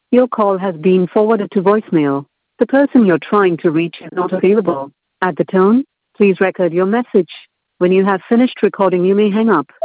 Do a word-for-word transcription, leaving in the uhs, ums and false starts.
Your call has been forwarded to voicemail. The person you're trying to reach is not available. At the tone, please record your message. When you have finished recording, you may hang up.